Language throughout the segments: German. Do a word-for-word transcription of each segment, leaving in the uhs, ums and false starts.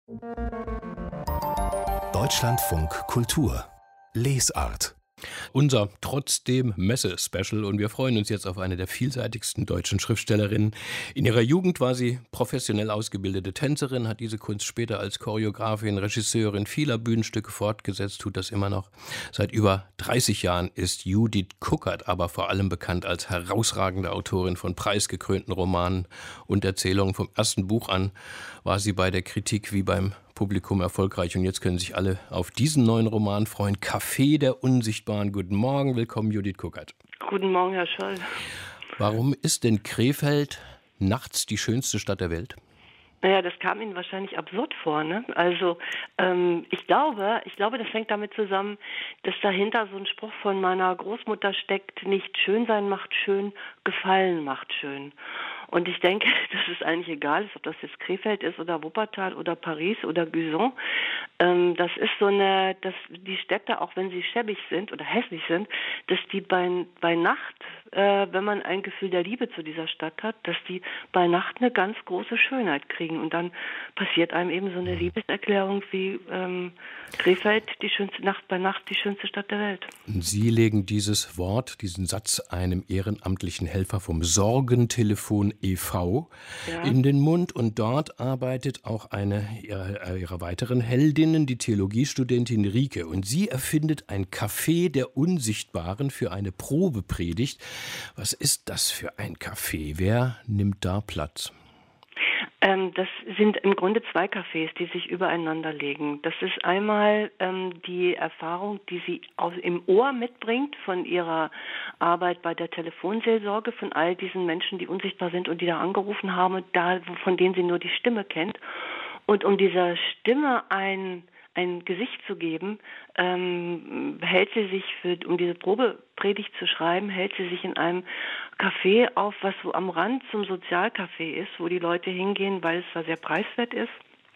Deutschlandfunk Kultur Lesart. Unser Trotzdem Messe-Special, und wir freuen uns jetzt auf eine der vielseitigsten deutschen Schriftstellerinnen. In ihrer Jugend war sie professionell ausgebildete Tänzerin, hat diese Kunst später als Choreografin, Regisseurin vieler Bühnenstücke fortgesetzt, tut das immer noch. Seit über dreißig Jahren ist Judith Kuckert aber vor allem bekannt als herausragende Autorin von preisgekrönten Romanen und Erzählungen. Vom ersten Buch an war sie bei der Kritik wie beim Publikum erfolgreich, und jetzt können sich alle auf diesen neuen Roman freuen. Café der Unsichtbaren. Guten Morgen, willkommen Judith Kuckert. Guten Morgen, Herr Scholl. Warum ist denn Krefeld nachts die schönste Stadt der Welt? Naja, das kam Ihnen wahrscheinlich absurd vor, ne? Also ähm, ich glaube, ich glaube, das hängt damit zusammen, dass dahinter so ein Spruch von meiner Großmutter steckt: Nicht schön sein macht schön, Gefallen macht schön. Und ich denke, dass es eigentlich egal ist, ob das jetzt Krefeld ist oder Wuppertal oder Paris oder Güson. Ähm, das ist so eine, dass die Städte, auch wenn sie schäbig sind oder hässlich sind, dass die bei, bei Nacht, äh, wenn man ein Gefühl der Liebe zu dieser Stadt hat, dass die bei Nacht eine ganz große Schönheit kriegen. Und dann passiert einem eben so eine Liebeserklärung wie ähm, Krefeld, die schönste Nacht bei Nacht, die schönste Stadt der Welt. Sie legen dieses Wort, diesen Satz einem ehrenamtlichen Helfer vom Sorgentelefon e V Ja. in den Mund, und dort arbeitet auch eine ihrer, ihrer weiteren Heldinnen, die Theologiestudentin Rike, und sie erfindet ein Café der Unsichtbaren für eine Probepredigt. Was ist das für ein Café? Wer nimmt da Platz? Ähm, das sind im Grunde zwei Cafés, die sich übereinander legen. Das ist einmal ähm, die Erfahrung, die sie aus, im Ohr mitbringt von ihrer Arbeit bei der Telefonseelsorge, von all diesen Menschen, die unsichtbar sind und die da angerufen haben, und da, von denen sie nur die Stimme kennt. Und um dieser Stimme ein ein Gesicht zu geben, ähm, hält sie sich, für, um diese Probepredigt zu schreiben, hält sie sich in einem Café auf, was so am Rand zum Sozialcafé ist, wo die Leute hingehen, weil es da sehr preiswert ist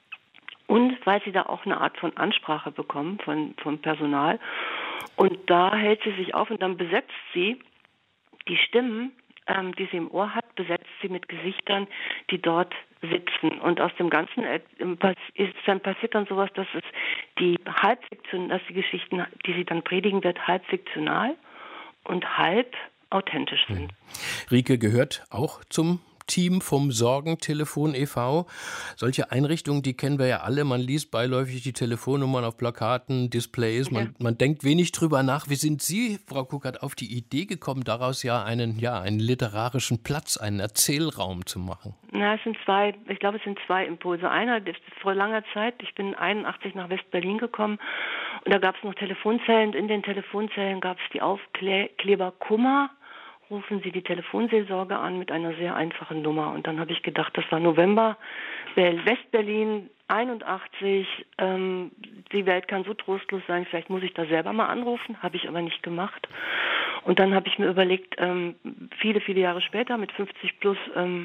und weil sie da auch eine Art von Ansprache bekommen von, vom Personal. Und da hält sie sich auf, und dann besetzt sie die Stimmen, ähm, die sie im Ohr hat, besetzt sie mit Gesichtern, die dort sitzen. Und aus dem Ganzen ist dann passiert dann sowas, dass es die halbfiktion, dass die Geschichten, die sie dann predigen wird, halb fiktional und halb authentisch sind. Rike gehört auch zum Team vom Sorgentelefon e V Solche Einrichtungen, die kennen wir ja alle. Man liest beiläufig die Telefonnummern auf Plakaten, Displays. Man, ja. man denkt wenig drüber nach. Wie sind Sie, Frau Kuckert, auf die Idee gekommen, daraus ja einen, ja, einen literarischen Platz, einen Erzählraum zu machen? Na, es sind zwei, ich glaube, es sind zwei Impulse. Einer, vor langer Zeit, ich bin einundachtzig nach West-Berlin gekommen, und da gab es noch Telefonzellen. In den Telefonzellen gab es die Aufkleber Kummer. Rufen Sie die Telefonseelsorge an mit einer sehr einfachen Nummer. Und dann habe ich gedacht, das war November, West-Berlin, einundachtzig, ähm, die Welt kann so trostlos sein, vielleicht muss ich da selber mal anrufen, habe ich aber nicht gemacht. Und dann habe ich mir überlegt, ähm, viele, viele Jahre später, mit fünfzig plus, ähm,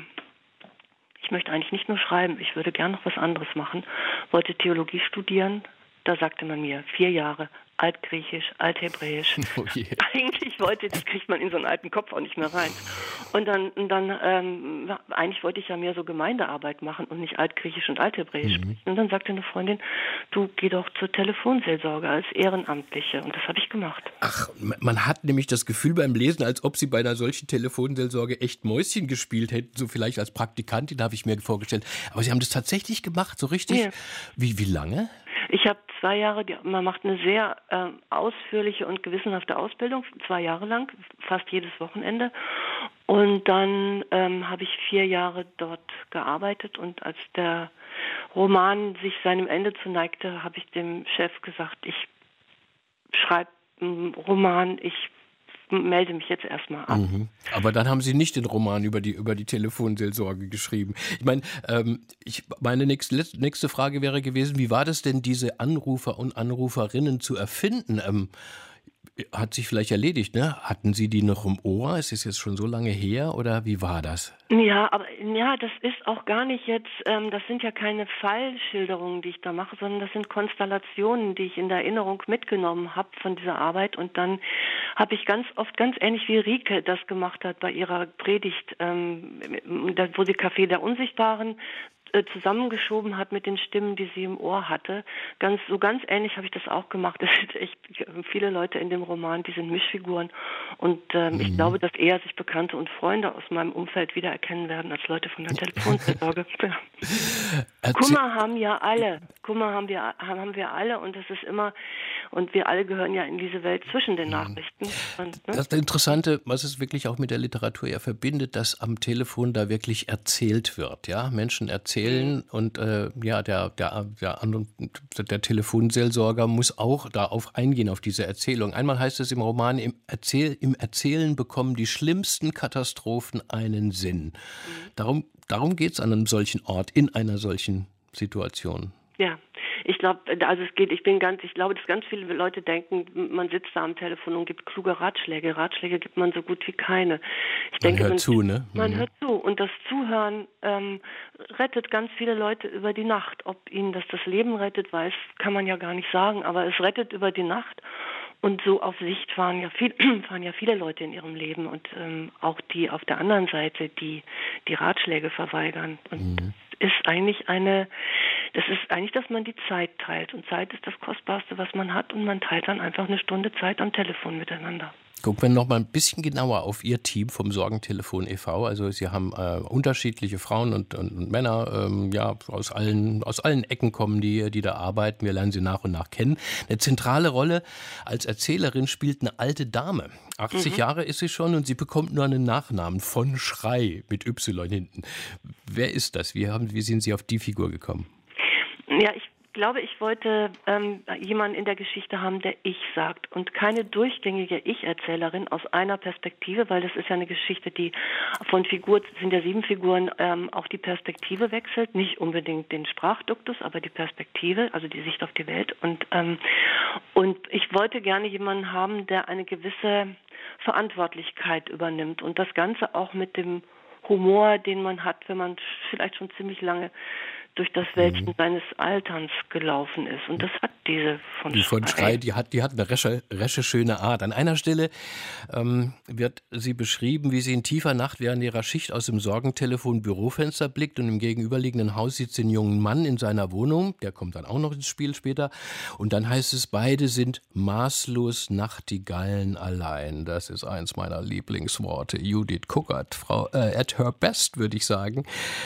ich möchte eigentlich nicht nur schreiben, ich würde gern noch was anderes machen, wollte Theologie studieren. Da sagte man mir, vier Jahre, Altgriechisch, Althebräisch. Oh je. Eigentlich wollte, das kriegt man in so einen alten Kopf auch nicht mehr rein. Und dann, und dann ähm, eigentlich wollte ich ja mehr so Gemeindearbeit machen und nicht Altgriechisch und Althebräisch mhm. sprechen. Und dann sagte eine Freundin, du geh doch zur Telefonseelsorge als Ehrenamtliche. Und das habe ich gemacht. Ach, man hat nämlich das Gefühl beim Lesen, als ob Sie bei einer solchen Telefonseelsorge echt Mäuschen gespielt hätten, so vielleicht als Praktikantin, habe ich mir vorgestellt. Aber Sie haben das tatsächlich gemacht, so richtig? Ja. Wie, wie lange? Ich habe zwei Jahre, die, man macht eine sehr äh, ausführliche und gewissenhafte Ausbildung, zwei Jahre lang, fast jedes Wochenende. Und dann ähm, habe ich vier Jahre dort gearbeitet, und als der Roman sich seinem Ende zuneigte, habe ich dem Chef gesagt, ich schreibe einen Roman, ich melde mich jetzt erstmal ab. Mhm. Aber dann haben Sie nicht den Roman über die, über die Telefonseelsorge geschrieben. Ich meine, ähm, ich, meine nächste, nächste Frage wäre gewesen, wie war das denn, diese Anrufer und Anruferinnen zu erfinden? Ähm, hat sich vielleicht erledigt, ne? Hatten Sie die noch im Ohr? Ist es jetzt schon so lange her, oder wie war das? Ja, aber ja, das ist auch gar nicht jetzt, ähm, das sind ja keine Fallschilderungen, die ich da mache, sondern das sind Konstellationen, die ich in der Erinnerung mitgenommen habe von dieser Arbeit. Und dann habe ich ganz oft, ganz ähnlich wie Rike das gemacht hat bei ihrer Predigt, ähm, wo sie Café der Unsichtbaren äh, zusammengeschoben hat mit den Stimmen, die sie im Ohr hatte. Ganz so ganz ähnlich habe ich das auch gemacht. Es sind echt viele Leute in dem Roman, die sind Mischfiguren. Und ähm, mhm. ich glaube, dass eher sich Bekannte und Freunde aus meinem Umfeld wiedererkennen werden als Leute von der Telefonseelsorge. Ja. Kummer haben ja alle. Kummer haben wir, haben wir alle und das ist immer, und wir alle gehören ja in diese Welt zwischen den Nachrichten. Und, ne? Das Interessante, was es wirklich auch mit der Literatur ja verbindet, dass am Telefon da wirklich erzählt wird. Ja? Menschen erzählen mhm. und äh, ja, der, der, der, der Telefonseelsorger muss auch darauf eingehen, auf diese Erzählung. Einmal heißt es im Roman, im, Erzähl, im Erzählen bekommen die schlimmsten Katastrophen einen Sinn. Mhm. Darum, darum geht es an einem solchen Ort, in einer solchen Situation. Ja, ich glaube, also es geht, ich bin ganz, ich glaube, dass ganz viele Leute denken, man sitzt da am Telefon und gibt kluge Ratschläge. Ratschläge gibt man so gut wie keine. Ich man denke, hört man, zu, ne? Man mhm. hört zu. Und das Zuhören ähm, rettet ganz viele Leute über die Nacht. Ob ihnen das das Leben rettet, weiß, kann man ja gar nicht sagen, aber es rettet über die Nacht. Und so auf Sicht fahren ja, viel, fahren ja viele Leute in ihrem Leben und ähm, auch die auf der anderen Seite, die die Ratschläge verweigern. Und mhm. ist eigentlich eine, das ist eigentlich, dass man die Zeit teilt. Und Zeit ist das Kostbarste, was man hat. Und man teilt dann einfach eine Stunde Zeit am Telefon miteinander. Gucken wir noch mal ein bisschen genauer auf Ihr Team vom Sorgentelefon e V Also Sie haben äh, unterschiedliche Frauen und, und, und Männer, ähm, ja, aus allen, aus allen Ecken kommen die, die da arbeiten. Wir lernen sie nach und nach kennen. Eine zentrale Rolle als Erzählerin spielt eine alte Dame. achtzig mhm. Jahre ist sie schon und sie bekommt nur einen Nachnamen von Schrei mit Y hinten. Wer ist das? Wie, haben, wie sind Sie auf die Figur gekommen? Ja, ich Ich glaube, ich wollte ähm, jemanden in der Geschichte haben, der Ich sagt und keine durchgängige Ich-Erzählerin aus einer Perspektive, weil das ist ja eine Geschichte, die von Figur, sind ja sieben Figuren, ähm, auch die Perspektive wechselt, nicht unbedingt den Sprachduktus, aber die Perspektive, also die Sicht auf die Welt. Und, ähm, und ich wollte gerne jemanden haben, der eine gewisse Verantwortlichkeit übernimmt und das Ganze auch mit dem Humor, den man hat, wenn man vielleicht schon ziemlich lange durch das Wälzen mhm. seines Alterns gelaufen ist. Und das hat diese von Die Schrei. von Schrei, die hat, die hat eine resche, resche schöne Art. An einer Stelle ähm, wird sie beschrieben, wie sie in tiefer Nacht während ihrer Schicht aus dem Sorgentelefon Bürofenster blickt und im gegenüberliegenden Haus sieht sie einen jungen Mann in seiner Wohnung. Der kommt dann auch noch ins Spiel später. Und dann heißt es, beide sind maßlos Nachtigallen allein. Das ist eins meiner Lieblingsworte. Judith Kuckert, Frau äh, at her best, würde ich sagen.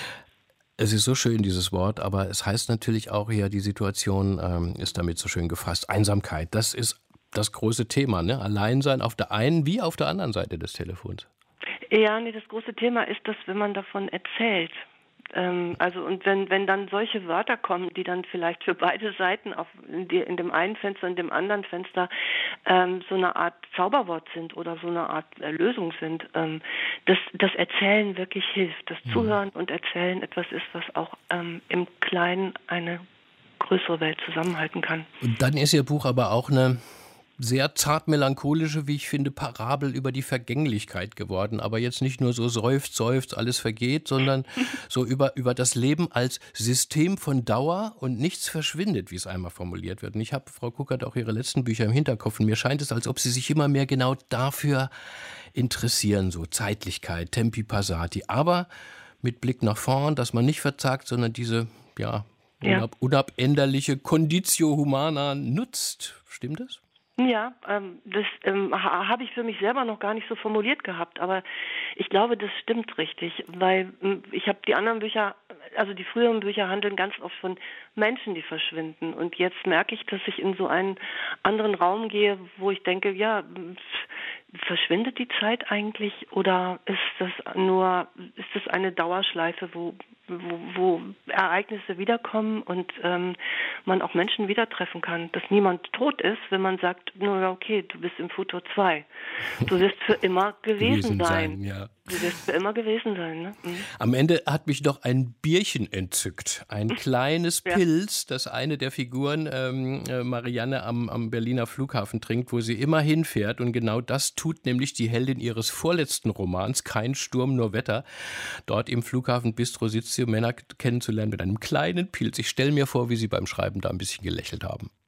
Es ist so schön, dieses Wort, aber es heißt natürlich auch hier, die Situation ähm, ist damit so schön gefasst. Einsamkeit, das ist das große Thema, ne? Alleinsein auf der einen wie auf der anderen Seite des Telefons. Ja, nee, das große Thema ist, dass wenn man davon erzählt, ähm, also und wenn wenn dann solche Wörter kommen, die dann vielleicht für beide Seiten auf in, die, in dem einen Fenster und dem anderen Fenster ähm, so eine Art Zauberwort sind oder so eine Art Lösung sind, ähm, dass das Erzählen wirklich hilft, das mhm. Zuhören und Erzählen etwas ist, was auch ähm, im Kleinen eine größere Welt zusammenhalten kann. Und dann ist Ihr Buch aber auch eine sehr zart melancholische, wie ich finde, Parabel über die Vergänglichkeit geworden. Aber jetzt nicht nur so seufzt, seufzt, alles vergeht, sondern so über, über das Leben als System von Dauer und nichts verschwindet, wie es einmal formuliert wird. Und ich habe, Frau Kuckert, auch Ihre letzten Bücher im Hinterkopf. Und mir scheint es, als ob Sie sich immer mehr genau dafür interessieren, so Zeitlichkeit, Tempi Passati. Aber mit Blick nach vorn, dass man nicht verzagt, sondern diese, ja, unab- unabänderliche Conditio Humana nutzt. Stimmt das? Ja, ähm, das ähm, ha, habe ich für mich selber noch gar nicht so formuliert gehabt, aber ich glaube, das stimmt richtig, weil ähm, ich habe die anderen Bücher, also die früheren Bücher handeln ganz oft von Menschen, die verschwinden und jetzt merke ich, dass ich in so einen anderen Raum gehe, wo ich denke, ja, verschwindet die Zeit eigentlich oder ist das nur, ist das eine Dauerschleife, wo Wo, wo Ereignisse wiederkommen und ähm, man auch Menschen wieder treffen kann, dass niemand tot ist, wenn man sagt, nur okay, du bist im Futur zwei. Du wirst für immer gewesen, gewesen sein. sein ja. Du wirst für immer gewesen sein. Ne? Mhm. Am Ende hat mich doch ein Bierchen entzückt. Ein kleines ja. Pilz, das eine der Figuren, ähm, Marianne, am, am Berliner Flughafen trinkt, wo sie immer hinfährt. Und genau das tut nämlich die Heldin ihres vorletzten Romans, Kein Sturm, nur Wetter. Dort im Flughafen Bistro sitzt sie, um Männer kennenzulernen mit einem kleinen Pilz. Ich stelle mir vor, wie Sie beim Schreiben da ein bisschen gelächelt haben.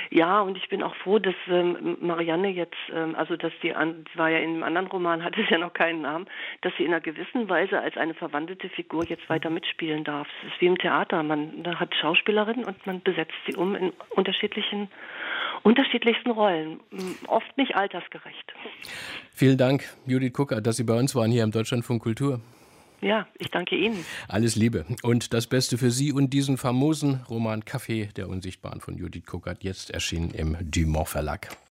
Ja, und ich bin auch froh, dass ähm, Marianne jetzt, ähm, also dass die, an, die war ja in einem anderen Roman, hatte es ja noch keinen Namen, dass sie in einer gewissen Weise als eine verwandelte Figur jetzt weiter mitspielen darf. Es ist wie im Theater, man da hat Schauspielerinnen und man besetzt sie um in unterschiedlichen, unterschiedlichsten Rollen, oft nicht altersgerecht. Vielen Dank, Judith Kuckert, dass Sie bei uns waren hier im Deutschlandfunk Kultur. Ja, ich danke Ihnen. Alles Liebe und das Beste für Sie und diesen famosen Roman Café der Unsichtbaren von Judith Kuckert, jetzt erschienen im Dumont Verlag.